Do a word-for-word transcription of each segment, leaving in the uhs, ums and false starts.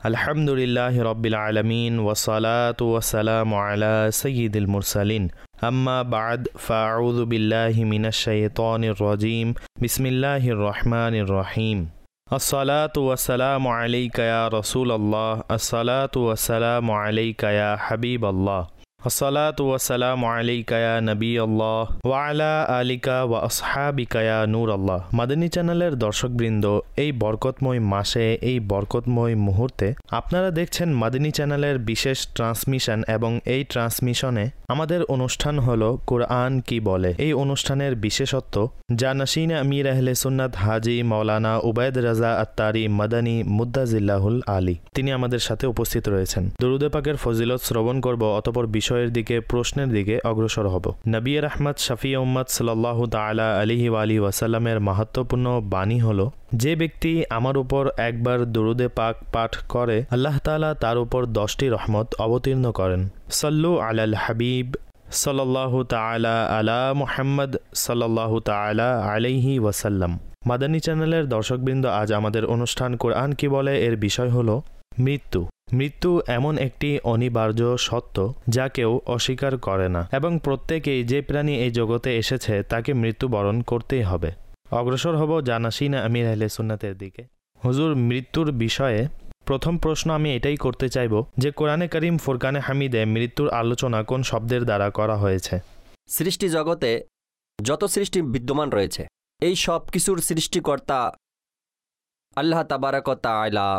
আলহামদুলিল্লাহি রাব্বিল আলামিন ওয়াসসালাতু ওয়াসসালামু আলা সাইয়্যিদিল মুরসালিন আম্মা বা'দ ফাআউযু বিল্লাহি মিনাশ শাইতানির রাজীম বিসমিল্লাহির রহমানির রহিম আসসালাতু ওয়াসসালামু আলাইকা ইয়া রাসূলাল্লাহ আসসালাতু ওয়াসসালামু আলাইকা ইয়া হাবিবাল্লাহ আসসালাতু ওয়াসসালামু আলাইকা ইয়া নবিয়াল্লাহ ওয়া আলা আলিকা ওয়া আসহাবিকা ইয়া নূরাল্লাহ। মাদানী চ্যানেলের দর্শকবৃন্দ, এই বরকতময় মাসে, এই বরকতময় মুহূর্তে আপনারা দেখছেন মাদানী চ্যানেলের বিশেষ ট্রান্সমিশন, এবং এই ট্রান্সমিশনে আমাদের অনুষ্ঠান হলো কোরআন কি বলে। এই অনুষ্ঠানের বিশেষত্ব জানাশিন আমির আহলে সুন্নাত হাজি মাওলানা উবায়দ রাজা আত্তারি মাদানী মুদ্দাজিল্লাহুল আলী, তিনি আমাদের সাথে উপস্থিত রয়েছেন। দরুদে পাকের ফজিলত শ্রবণ করব, অতঃপর বিষয়ের দিকে, প্রশ্নের দিকে অগ্রসর হব। নবী রাহমাত শফি উম্মত সাল্লাল্লাহু তাআলা আলাইহি ওয়া আলিহি ওয়াসাল্লামের মাহাত্ম্যপূর্ণ বাণী হলো, যে ব্যক্তি আমার উপর একবার দরুদে পাক পাঠ করে আল্লাহ তাআলা তার উপর দশটি রহমত অবতীর্ণ করেন। সাল্লু আলাল হাবিব সাল্লাল্লাহু তাআলা আলা মুহাম্মদ সাল্লাল্লাহু তাআলা আলাইহি ওয়াসাল্লাম। মাদানী চ্যানেলের দর্শকবৃন্দ, আজ আমাদের অনুষ্ঠান কোরআন কি বলে এর বিষয় হলো মৃত্যু। মৃত্যু এমন একটি অনিবার্য সত্য যা কেউ অস্বীকার করে না, এবং প্রত্যেকেই, যে প্রাণী এই জগতে এসেছে তাকে মৃত্যুবরণ করতেই হবে। অগ্রসর হব জানাশিন আমির আহলে সুন্নাতের দিকে। হুজুর, মৃত্যুর বিষয়ে প্রথম প্রশ্ন আমি এটাই করতে চাইব যে কোরআনে কারিম ফুরকানে হামিদে মৃত্যুর আলোচনা কোন শব্দের দ্বারা করা হয়েছে? সৃষ্টি জগতে যত সৃষ্টি বিদ্যমান রয়েছে, এই সব কিছুর সৃষ্টিকর্তা আল্লাহ তাবারাক ওয়া তাআলা।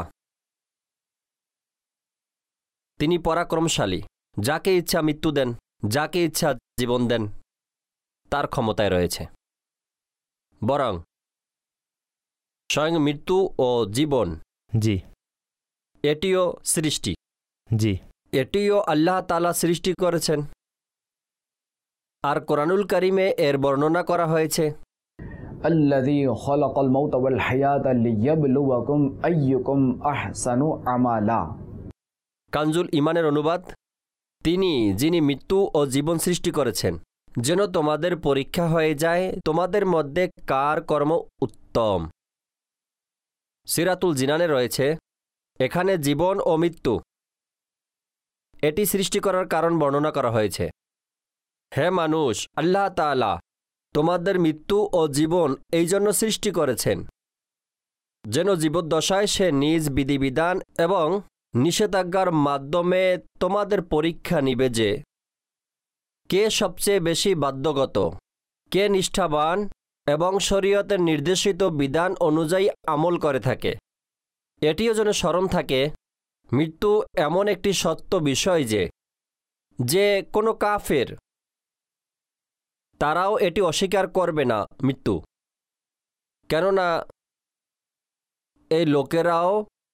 তিনি পরাক্রমশালী, যাকে ইচ্ছা মৃত্যু দেন, যাকে ইচ্ছা জীবন দেন, তার ক্ষমতায় রয়েছে। বরং স্বয়ং মৃত্যু ও জীবন, জি, এটিও সৃষ্টি, জি, এটিও আল্লাহ তাআলা সৃষ্টি করেছেন। আর কোরআনুল কারিমে এর বর্ণনা করা হয়েছে, আল্লাযী খালাকাল মাউতা ওয়াল হায়াতা লিয়াবলুয়াকুম আইয়ুকুম আহসানু আমালা। কানজুল ইমানের অনুবাদ, তিনি যিনি মৃত্যু ও জীবন সৃষ্টি করেছেন যেন তোমাদের পরীক্ষা হয়ে যায় তোমাদের মধ্যে কার কর্ম উত্তম। সিরাতুল জিনানে রয়েছে, এখানে জীবন ও মৃত্যু এটি সৃষ্টি করার কারণ বর্ণনা করা হয়েছে। হে মানুষ, আল্লাহ তাআলা তোমাদের মৃত্যু ও জীবন এই জন্য সৃষ্টি করেছেন যেন জীবদ্দশায় সে নিজ বিধিবিধান এবং নিষেধাজ্ঞার মাধ্যমে তোমাদের পরীক্ষা নিবে যে কে সবচেয়ে বেশি বাধ্যগত, কে নিষ্ঠাবান এবং শরীয়তের নির্দেশিত বিধান অনুযায়ী আমল করে থাকে। এটিও যেন স্মরণ থাকে, মৃত্যু এমন একটি সত্য বিষয় যে যে কোনো কাফের তারাও এটি অস্বীকার করবে না মৃত্যু, কেননা এই লোকেরাও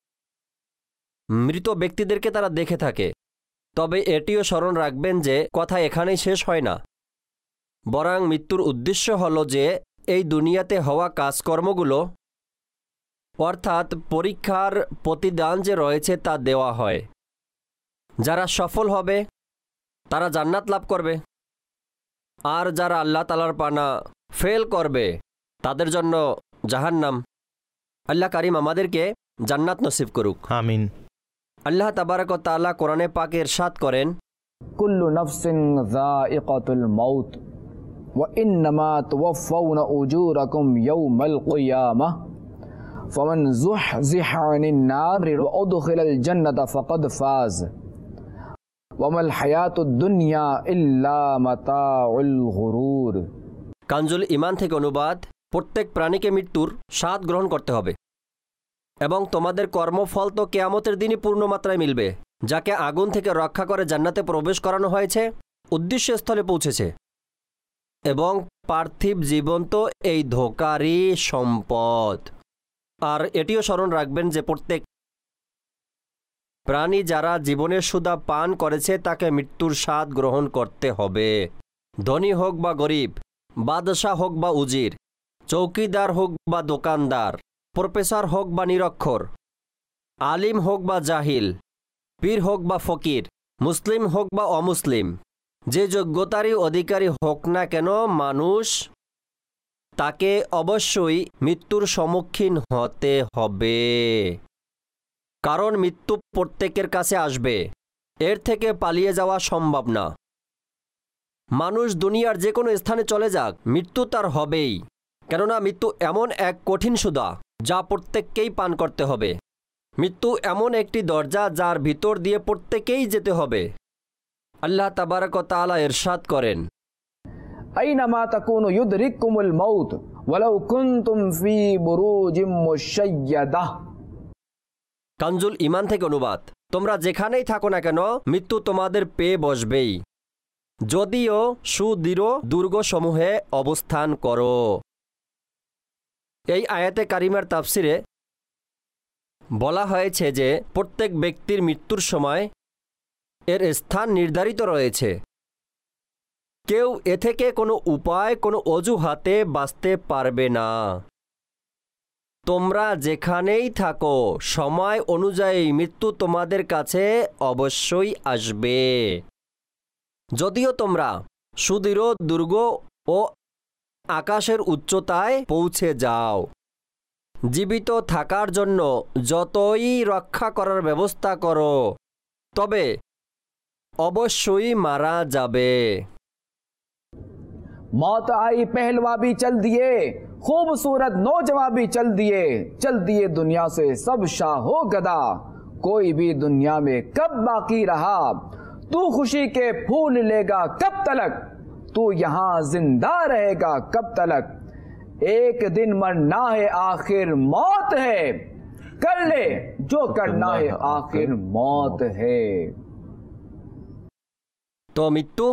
মৃত ব্যক্তিদেরকে তারা দেখে থাকে। তবে এটিও স্মরণ রাখবেন যে কথা এখানেই শেষ হয় না, বরং মৃত্যুর উদ্দেশ্য হলো যে এই দুনিয়াতে হওয়া কাজকর্মগুলো, অর্থাৎ পরীক্ষার প্রতিদান যে রয়েছে তা দেওয়া হয়। যারা সফল হবে তারা জান্নাত লাভ করবে, আর যারা আল্লাহ তাআলার পানা ফেল করবে তাদের জন্য জাহান্নাম। আল্লাহ কারিম আমাদেরকে জান্নাত নসিব করুক, আমিন। আল্লাহ তাবারাক ওয়া তাআলা কোরআনে পাকে ইরশাদ করেন, কুল্লু নাফসিন যায়িকাতুল মাউত ওয়া ইন্নামা তুওয়াফাউনা উজুরাকুম ইয়াওমাল কিয়ামাহ ফামান যুহযিহা আনিন নারি ওয়া উদখিলাল জান্নাতা ফাকাদ ফাজ ওয়া মাল হায়াতুদ দুনিয়া ইল্লা মাতাউল গুরুর। কানজুল ইমান থেকে অনুবাদ, প্রত্যেক প্রাণীকে মৃত্যুর স্বাদ গ্রহণ করতে হবে এবং তোমাদের কর্মফল তো কিয়ামতের দিনই পূর্ণ মাত্রায় মিলবে। যাকে আগুন থেকে রক্ষা করে জান্নাতে প্রবেশ করানো হয়েছে, উদ্দেশ্যস্থলে পৌঁছেছে, এবং পার্থিব জীবন তো এই ধোঁকারই সম্পদ। আর এটিও স্মরণ রাখবেন যে প্রত্যেক প্রাণী যারা জীবনের সুধা পান করেছে তাকে মৃত্যুর স্বাদ গ্রহণ করতে হবে। ধনী হোক বা গরিব, বাদশাহ হোক বা উজির, চৌকিদার হোক বা দোকানদার, প্রফেসর হোক বা নিরক্ষর, আলিম হোক বা জাহিল, পীর হোক বা ফকির, মুসলিম হোক বা অমুসলিম, যে যোগ্যতারই অধিকারী হোক না কেন, মানুষ তাকে অবশ্যই মৃত্যুর সম্মুখীন হতে হবে। কারণ মৃত্যু প্রত্যেকের কাছে আসবে, এর থেকে পালিয়ে যাওয়া সম্ভব না। মানুষ দুনিয়ার যে কোনো স্থানে চলে যাক, মৃত্যু তার হবেই, কেননা মৃত্যু এমন এক কঠিন সুধা যা প্রত্যেককেই পান করতে হবে। মৃত্যু এমন একটি দরজা যার ভিতর দিয়ে প্রত্যেকেই যেতে হবে। আল্লাহ তাবারক ওয়া তাআলা ইরশাদ করেন, আইনামা তাকুনু ইউদরিকুমুল মাউত ওয়ালাউ কুনতুম ফি বুরুজিম মুশাইয়াদাহ। কানজুল ঈমান থেকে অনুবাদ, তোমরা যেখানেই থাকো না কেন মৃত্যু তোমাদের পেয়ে বসবেই, যদিও সুদৃঢ় দুর্গসমূহে অবস্থান করো। এই আয়াতে কারিমার তাফসিরে বলা হয়েছে যে প্রত্যেক ব্যক্তির মৃত্যুর সময় এর স্থান নির্ধারিত রয়েছে। কেউ এ থেকে কোনো উপায়, কোনো অজুহাতে বাঁচতে পারবে না। তোমরা যেখানেই থাকো সময় অনুযায়ী মৃত্যু তোমাদের কাছে অবশ্যই আসবে, যদিও তোমরা সুদৃঢ় দুর্গ ও আকাশের উচ্চতায় পৌঁছে যাও। জীবিত থাকার জন্য যতই রক্ষা করার ব্যবস্থা করো, তবে অবশ্যই মারা যাবে। मौत आई पहलवा भी चल दिए, खूबसूरत नौजवान भी चल दिए, चल दिए दुनिया से सब शाहो गदा, कोई भी दुनिया में कब बाकी रहा, तू खुशी के फूल लेगा कब तलक, तू यहाँ जिंदा रहेगा कब तलक, एक दिन मरना है आखिर मौत है, कर ले जो करना है आखिर मौत है। तो मृत्यु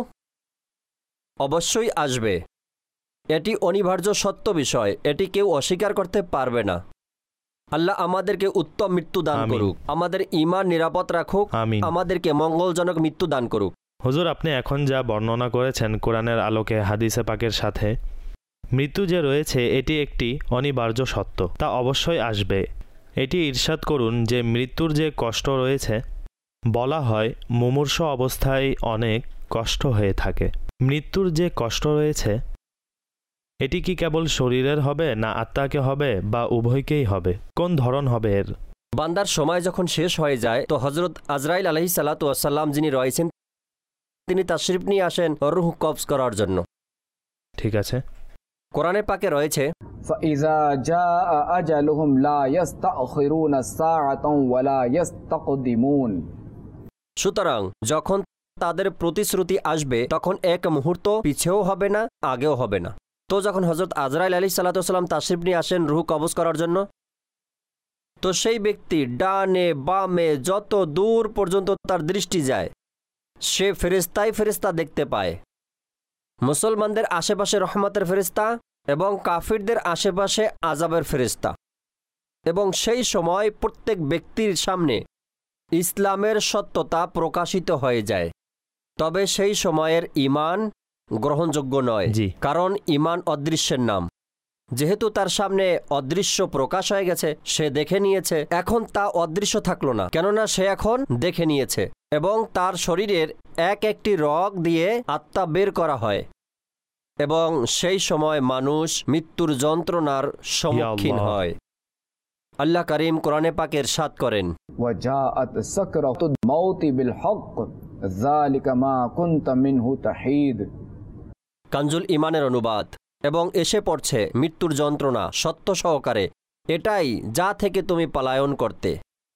অবশ্যই আসবে, এটি অনিবার্য সত্য বিষয়, এটি কেউ অস্বীকার করতে পারবে না। আল্লাহ আমাদেরকে উত্তম মৃত্যু দান করুক, আমাদের ঈমান নিরাপদ রাখুক, আমাদেরকে মঙ্গলজনক মৃত্যু দান করুক। হুজুর, আপনি এখন যা বর্ণনা করেছেন কোরআনের আলোকে হাদিসে পাকের সাথে, মৃত্যু যে রয়েছে এটি একটি অনিবার্য সত্য, তা অবশ্যই আসবে। এটি ইরশাদ করুন যে মৃত্যুর যে কষ্ট রয়েছে, বলা হয় মুমূর্ষ অবস্থায় অনেক কষ্ট হয়ে থাকে। মৃত্যুর যে কষ্ট রয়েছে এটি কি কেবল শরীরের হবে, না আত্মাকে হবে, বা উভয়কেই হবে? কোন ধরন হবে এর? বান্দার সময় যখন শেষ হয়ে যায় তো হযরত আজরাইল আলাইহিস সালাতু ওয়াস সালাম যিনি রয়েছেন তিনি তাশরিফ নিয়ে আসেন রূহ কবজ করার জন্য। ঠিক আছে। কোরআনে পাকে রয়েছে, ফাইজা জাআ আজালুহুম লা ইস্তাখিরুনা সাআতান ওয়া লা ইস্তাকদিমুন। সুতরাং যখন তাদের প্রতিশ্রুতি আসবে তখন এক মুহূর্ত পিছেও হবে না, আগেও হবে না। তো যখন হযরত আজরাইল আলাইহিস সালাতু ওয়াস সালাম তাশরিফ নিয়ে আসেন রূহ কবজ করার জন্য, তো সেই ব্যক্তি ডানে বামে যত দূর পর্যন্ত তার দৃষ্টি যায় সে ফেরেশতাই ফেরেশতা দেখতে পায়। মুসলমানদের আশেপাশে রহমতের ফেরেশতা এবং কাফিরদের আশেপাশে আযাবের ফেরেশতা। এবং সেই সময় প্রত্যেক ব্যক্তির সামনে ইসলামের সত্যতা প্রকাশিত হয়ে যায়। তবে সেই সময়ের ঈমান গ্রহণযোগ্য নয়, কারণ ঈমান অদৃশ্যের নাম। যেহেতু তার সামনে অদৃশ্য প্রকাশ হয়ে গেছে, সে দেখে নিয়েছে, এখন তা অদৃশ্য থাকলো না, কেননা সে এখন দেখে নিয়েছে। এবং তার শরীরের এক একটি রগ দিয়ে আত্মা বের করা হয়, এবং সেই সময় মানুষ মৃত্যুর যন্ত্রণার সম্মুখীন হয়। আল্লাহ করিম কোরআনে পাকে ইরশাদ করেন, ওয়াজাআত সাকরাতুল মাউতি বিল হক যালিকা মা কুনতা মিনহু তাহিদ। কানজুল ঈমানের অনুবাদ, এবং এসে পড়ছে মৃত্যুর যন্ত্রণা সত্য সহকারে, এটাই যা থেকে তুমি পলায়ন করতে।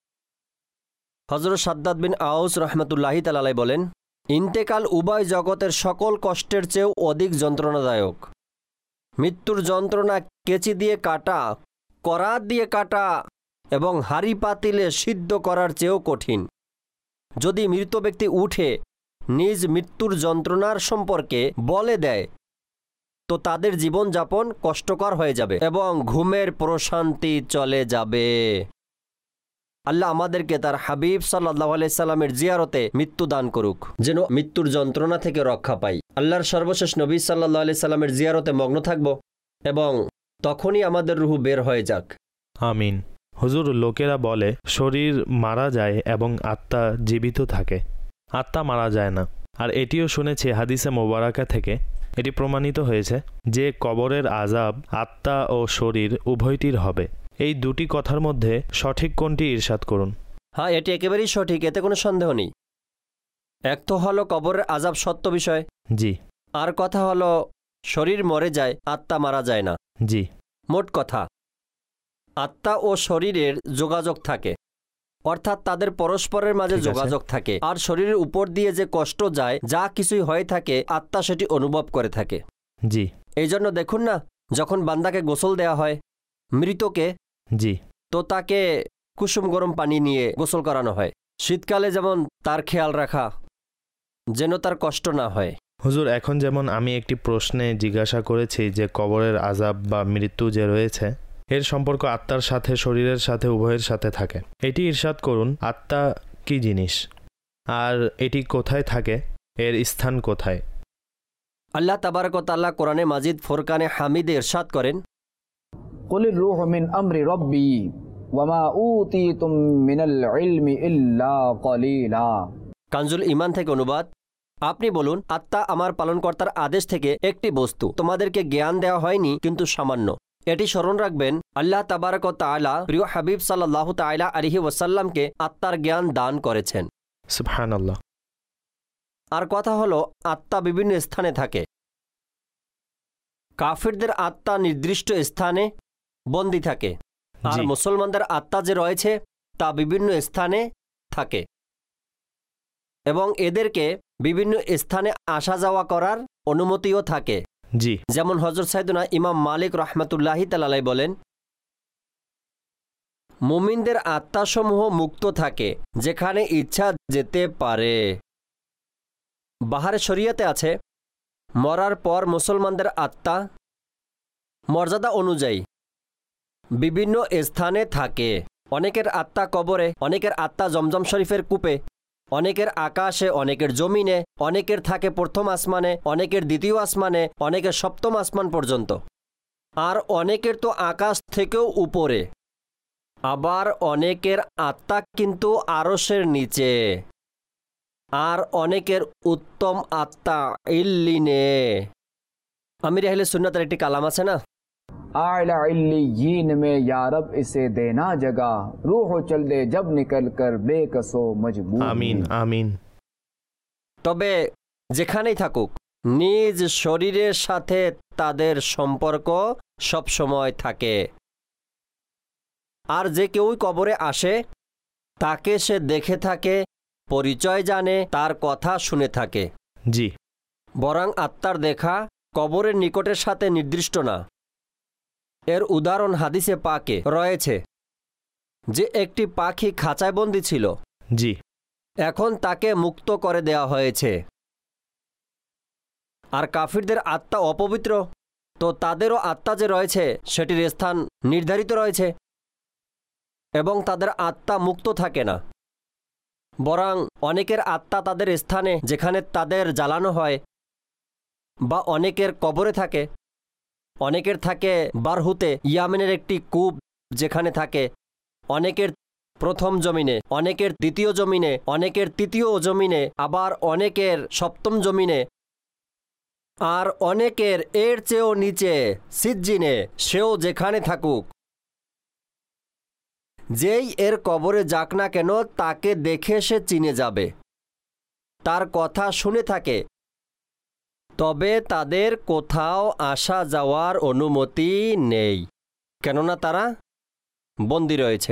হযরত সাদ্দাদ বিন আউস রাহমাতুল্লাহি তাআলা আলাইহি বলেন, ইন্তেকাল উভয় জগতের সকল কষ্টের চেয়েও অধিক যন্ত্রণাদায়ক। মৃত্যুর যন্ত্রণা কেচি দিয়ে কাটা, করাত দিয়ে কাটা এবং হাড়ি পাতিলে সিদ্ধ করার চেয়েও কঠিন। যদি মৃত ব্যক্তি উঠে নিজ মৃত্যুর যন্ত্রণার সম্পর্কে বলে দেয় তো তাদের জীবনযাপন কষ্টকর হয়ে যাবে এবং ঘুমের প্রশান্তি চলে যাবে। আল্লাহ আমাদেরকে তার হাবিব সাল্লাল্লাহু আলাইহি সাল্লামের জিয়ারতে মৃত্যু দান করুক, যেন মৃত্যুর যন্ত্রণা থেকে রক্ষা পাই। আল্লাহর সর্বশেষ নবী সাল্লাল্লাহু আলাইহি সাল্লামের জিয়ারতে মগ্ন থাকব এবং তখনই আমাদের রূহ বের হয়ে যাক। আমিন। হুজুর, লোকেরা বলে শরীর মারা যায় এবং আত্মা জীবিত থাকে, আত্মা মারা যায় না। আর এটিও শুনেছি হাদিসে মোবারকা থেকে এটি প্রমাণিত হয়েছে যে কবরের আযাব আত্মা ও শরীর উভয়টির হবে। এই দুটি কথার মধ্যে সঠিক কোনটি ইরশাদ করুন। হ্যাঁ, এটি একেবারেই সঠিক, এতে কোনো সন্দেহ নেই। এক তো হলো কবরের আযাব সত্য বিষয়, জি। আর কথা হলো শরীর মরে যায়, আত্মা মারা যায় না। জি। মোট কথা আত্মা ও শরীরের যোগাযোগ থাকে, অর্থাৎ তাদের পরস্পরের মাঝে যোগাযোগ থাকে, আর শরীরের উপর দিয়ে যে কষ্ট যায়, যা কিছুই হয়ে থাকে, আত্মা সেটি অনুভব করে থাকে। জি। এই জন্য দেখুন না, যখন বান্দাকে গোসল দেয়া হয় মৃতকে, জি, তো তাকে কুসুম গরম পানি নিয়ে গোসল করানো হয়। শীতকালে যেমন তার খেয়াল রাখা যেন তার কষ্ট না হয়। হুজুর, এখন যেমন আমি একটি প্রশ্নে জিজ্ঞাসা করেছি যে কবরের আযাব বা মৃত্যু যে রয়েছে এর সম্পর্ক আত্মার সাথে শরীরের সাথে উভয়ের সাথে থাকে, এটি ইরশাদ করুন আত্মা কি জিনিস আর এটি কোথায় থাকে, এর স্থান কোথায়? আল্লাহ তাবারক ওয়া তাআলা কোরআনে মাজিদ ফুরকানে হামিদে ইরশাদ করেন, কুলির রূহু মিন আমরি রাব্বি ওয়া মা উতীতুম মিনাল ইলমি ইল্লা কলিলা। কানজুল ঈমান থেকে অনুবাদ, আপনি বলুন আত্মা আমার পালনকর্তার আদেশ থেকে একটি বস্তু, তোমাদেরকে জ্ঞান দেওয়া হয়নি কিন্তু সামান্য। এটি স্মরণ রাখবেন, আল্লাহ তাবারক ওয়া তাআলা প্রিয় হাবিব সাল্লাল্লাহু তাআলা আলাইহি ওয়াসাল্লামকে আত্মার জ্ঞান দান করেছেন। সুবহানাল্লাহ। আর কথা হলো আত্মা বিভিন্ন স্থানে থাকে। কাফিরদের আত্মা নির্দিষ্ট স্থানে বন্দী থাকে, আর মুসলমানদের আত্মা যে রয়েছে তা বিভিন্ন স্থানে থাকে, এবং এদেরকে বিভিন্ন স্থানে আসা যাওয়া করার অনুমতিও থাকে। জি। যেমন হযরত সাইয়েদনা ইমাম মালিক রাহমাতুল্লাহি তাআলা আলাইহি বলেন, মুমিনদের আত্মাসমূহ মুক্ত থাকে, যেখানে ইচ্ছা যেতে পারে। বাহারে শরীয়তে আছে, মরার পর মুসলমানদের আত্মা মর্যাদা অনুযায়ী বিভিন্ন স্থানে থাকে। অনেকের আত্মা কবরে, অনেকের আত্মা জমজম শরীফের কূপে, অনেকের আকাশে, অনেকের জমিনে, অনেকের থাকে প্রথম আসমানে, অনেকের দ্বিতীয় আসমানে, অনেকের সপ্তম আসমান পর্যন্ত, আর অনেকের তো আকাশ থেকেও উপরে। আবার অনেকের আত্মা কিন্তু আরশের নিচে, আর অনেকের উত্তম আত্মা ইল্লিনে। আমির আহলে সুন্নাতের একটি কালাম আছে না, आला इल्लियीन में या रब इसे देना जगह रूह चल दे जब निकल कर बेकसो मजबूर। আমিন আমিন। তবে যেখানেই থাকুক নিজ শরীরের সাথে তাদের সম্পর্ক সব সময় থাকে, আর যে কেউই কবরে আসে তাকে সে দেখে থাকে, পরিচয় জানে, তার কথা শুনে থাকে। জি। বরং আত্মার দেখা কবরের নিকটের সাথে নির্দিষ্ট না। এর উদাহরণ হাদিসে পাকে রয়েছে যে একটি পাখি খাঁচায় বন্দী ছিল, জি, এখন তাকে মুক্ত করে দেওয়া হয়েছে। আর কাফিরদের আত্মা অপবিত্র, তো তাদেরও আত্মা যে রয়েছে সেটির স্থান নির্ধারিত রয়েছে, এবং তাদের আত্মা মুক্ত থাকে না। বরং অনেকের আত্মা তাদের স্থানে যেখানে তাদের জ্বালানো হয়, বা অনেকের কবরে থাকে, অনেকের থাকে বারহুতে, ইয়ামেনের একটি কূপ যেখানে থাকে, অনেকের প্রথম জমিনে, অনেকের দ্বিতীয় জমিনে, অনেকের তৃতীয় জমিনে, আবার অনেকের সপ্তম জমিনে, আর অনেকের এর চেয়েও নিচে সিজ্জিনে। সেও যেখানে থাকুক, যেই এর কবরে যাক না কেন তাকে দেখে সে চিনে যাবে, তার কথা শুনে থাকে, তবে তাদের কোথাও আসা যাওয়ার অনুমতি নেই, কেননা তারা বন্দী রয়েছে।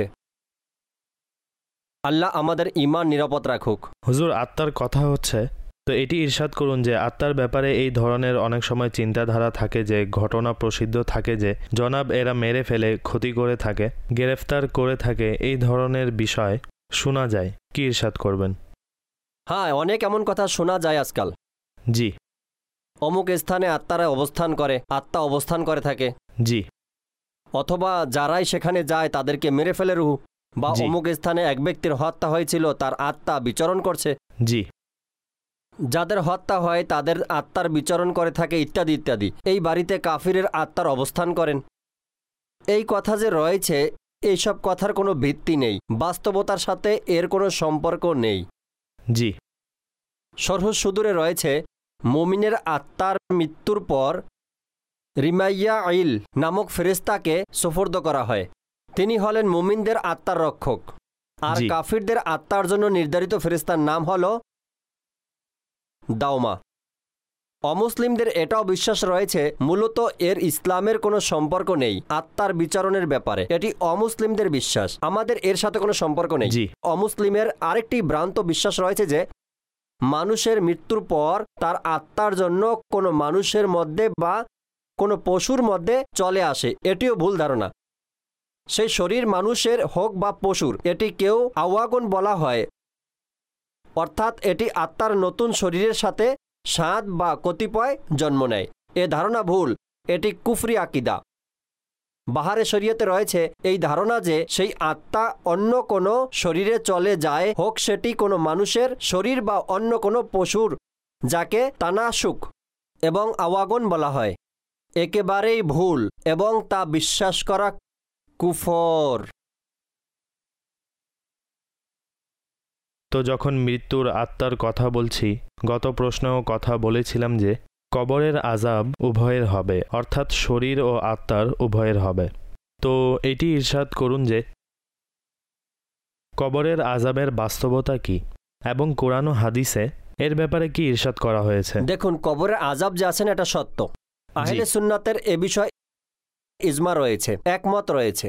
আল্লাহ আমাদের ঈমান নিরাপদ রাখুক। হুজুর, আত্মার কথা হচ্ছে, তো এটি ইরশাদ করুন যে আত্মার ব্যাপারে এই ধরনের অনেক সময় চিন্তাধারা থাকে, যে ঘটনা প্রসিদ্ধ থাকে যে জনাব এরা মেরে ফেলে, ক্ষতি করে থাকে, গ্রেফতার করে থাকে, এই ধরনের বিষয় শোনা যায়, কি ইরশাদ করবেন? হ্যাঁ, অনেক এমন কথা শোনা যায় আজকাল। জি। অমুক স্থানে আত্মারা অবস্থান করে, আত্মা অবস্থান করে থাকে। জি। অথবা যারাই সেখানে যায় তাদেরকে মেরে ফেলে রুহ, বা অমুক স্থানে এক ব্যক্তির হত্যা হয়েছিল, তার আত্মা বিচরণ করছে। জি। যাদের হত্যা হয় তাদের আত্মার বিচরণ করে থাকে, ইত্যাদি ইত্যাদি। এই বাড়িতে কাফিরের আত্মার অবস্থান করেন। এই কথা যে রয়েছে, এইসব কথার কোনো ভিত্তি নেই, বাস্তবতার সাথে এর কোনো সম্পর্ক নেই। জি। শরহ সুদূরে রয়েছে, মুমিনের আত্মার মৃত্যুর পর রিমাইয়া ইল নামক ফেরেশতাকে সুফর্দ করা হয়। তিনি হলেন মুমিনদের আত্মার রক্ষক। আর জি। কাফিরদের আত্মার জন্য নির্ধারিত ফেরেশতার নাম হলো দাওমা। অমুসলিমদের এটাও বিশ্বাস রয়েছে মূলত এর ইসলামের কোনো সম্পর্ক নেই আত্মার বিচারণের ব্যাপারে। এটি অমুসলিমদের বিশ্বাস, আমাদের এর সাথে কোনো সম্পর্ক নেই। জি। অমুসলিমের আরেকটি ভ্রান্ত বিশ্বাস রয়েছে যে মানুষের মৃত্যুর পর তার আত্মার জন্য কোনো মানুষের মধ্যে বা কোনো পশুর মধ্যে চলে আসে। এটিও ভুল ধারণা। সেই শরীর মানুষের হোক বা পশুর, এটি কেউ আওয়াগুন বলা হয়, অর্থাৎ এটি আত্মার নতুন শরীরের সাথে সাত বা কতিপয় জন্ম নেয়। এ ধারণা ভুল, এটি কুফরি আকিদা। বাহারে শরীয়তে রয়েছে এই ধারণা যে সেই আত্মা অন্য কোনো শরীরে চলে যায়, হোক সেটি কোনো মানুষের শরীর বা অন্য কোনো পশুর, যাকে তানাসুক এবং আওয়াগুন বলা হয়। একেবারেই ভুল এবং তা বিশ্বাস করা কুফর। তো যখন মৃত্যুর আত্মার কথা বলছি, গত প্রশ্নেও কথা বলেছিলাম যে কবরের আযাব উভয়ের হবে, অর্থাৎ শরীর ও আত্মার উভয়ের হবে। তো এটি ইরশাদ করুন যে কবরের আযাবের বাস্তবতা কি এবং কোরআন ও হাদিসে এর ব্যাপারে কি ইরশাদ করা হয়েছে। দেখুন, কবরের আযাব যে আছেন এটা সত্য। আহলে সুন্নাতের এ বিষয়ে ইজমা রয়েছে, একমত রয়েছে।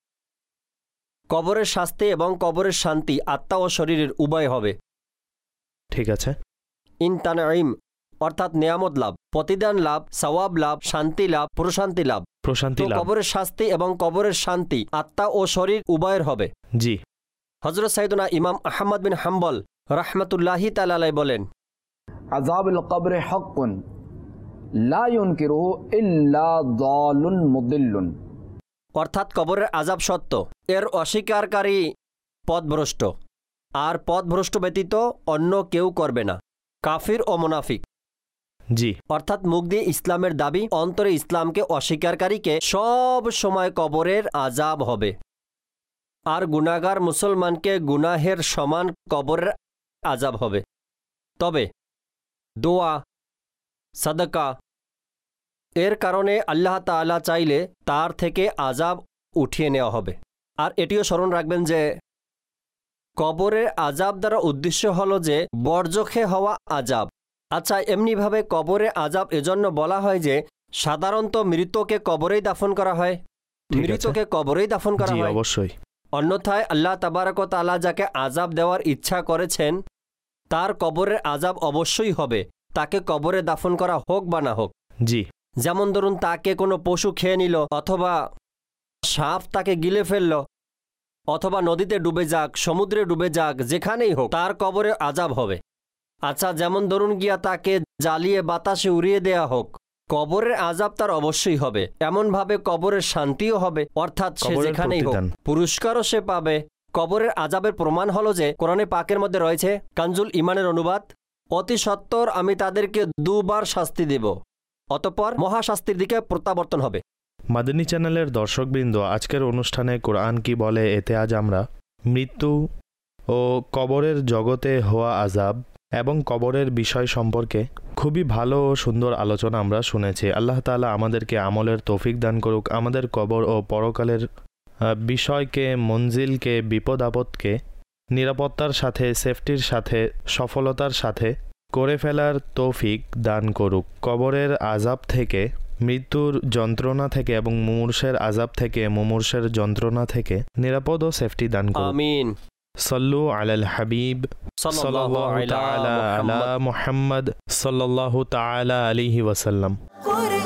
কবরের শাস্তি এবং কবরের শান্তি আত্মা ও শরীরের উভয় হবে। ঠিক আছে। ইনতানাইম অর্থাৎ নিয়ামত লাভ, প্রতিদান লাভ, সওয়াব লাভ, শান্তি লাভ, প্রশান্তি লাভ। প্রশান্তি তো লাভ। কবরের শাস্তি এবং কবরের শান্তি আত্মা ও শরীর উভয়ের হবে। জি। হযরত সাইয়েদনা ইমাম আহমদ বিন হাম্বল রাহমাতুল্লাহি তাআলা আলাইহি বলেন, আযাবুল কবর হক্কুন লা ইউনকিরুহু ইল্লা যালুন মুদিল্লুন। অর্থাৎ কবরের আযাব সত্য, এর অস্বীকারী পথভ্রষ্ট, আর পথভ্রষ্ট ব্যতীত অন্য কেউ করবে না, কাফির ও মুনাফিক। জি। অর্থাৎ মুখ দিয়ে ইসলামের দাবি, অন্তরে ইসলামকে অস্বীকারীকে সব সময় কবরের আযাব হবে। আর গুনাহগার মুসলমানকে গুনাহের সমান কবরের আযাব হবে। তবে দোয়া, সাদাকা এর কারণে আল্লাহ তাআলা চাইলে তার থেকে আযাব উঠিয়ে নেওয়া হবে। আর এটিও স্মরণ রাখবেন যে কবরের আযাব দ্বারা উদ্দেশ্য হলো যে বর্জখে হওয়া আযাব। আচ্ছা, এমনিভাবে কবরে আযাব এজন্য বলা হয় যে সাধারণত মৃতকে কবরেই দাফন করা হয়, মৃতকে কবরেই দাফন করা হয়। অবশ্যই। অন্যথায় আল্লাহ তাবারক ওয়া তাআলা যাকে আযাব দেওয়ার ইচ্ছা করেছেন তার কবরের আযাব অবশ্যই হবে, তাকে কবরে দাফন করা হোক বা না হোক। জি। যেমন ধরুন, তাকে কোনো পশু খেয়ে নিল, অথবা সাপ তাকে গিলে ফেলল, অথবা নদীতে ডুবে যাক, সমুদ্রে ডুবে যাক, যেখানেই হোক তার কবরে আযাব হবে। আচ্ছা, যেমন ধরুন গিয়া তাকে জ্বালিয়ে বাতাসে উড়িয়ে দেয়া হোক, কবরের আযাব তার অবশ্যই হবে। এমনভাবে কবরের শান্তিও হবে, অর্থাৎ সে যেখানেই হোক পুরস্কারও সে পাবে। কবরের আযাবের প্রমাণ হলো যে কোরআনে পাকের মধ্যে রয়েছে, কানজুল ইমানের অনুবাদ, অতি সত্বর আমি তাদেরকে দুবার শাস্তি দেব, অতঃপর মহাশাস্তির দিকে প্রত্যাবর্তন হবে। মাদানী চ্যানেলের দর্শকবৃন্দ, আজকের অনুষ্ঠানে কোরআন কি বলে এতে আজ আমরা মৃত্যু ও কবরের জগতে হওয়া আযাব এবং কবরের বিষয় সম্পর্কে খুবই ভালো ও সুন্দর আলোচনা আমরা শুনেছি। আল্লাহ তাআলা আমাদেরকে আমলের তৌফিক দান করুক, আমাদের কবর ও পরকালের বিষয়কে, মঞ্জিলকে, বিপদ আপদকে নিরাপত্তার সাথে, সেফটির সাথে, সফলতার সাথে করে ফেলার তৌফিক দান করুক। কবরের আযাব থেকে, মৃত্যুর যন্ত্রণা থেকে এবং মুমূর্ষের আযাব থেকে, মুমূর্ষের যন্ত্রণা থেকে নিরাপদ ও সেফটি দান করুক। আমিন। সাল্লু আলাল হাবিব সাল্লাল্লাহু তাআলা আলা মুহাম্মদ সাল্লাল্লাহু তাআলা আলাইহি ওয়াসাল্লাম।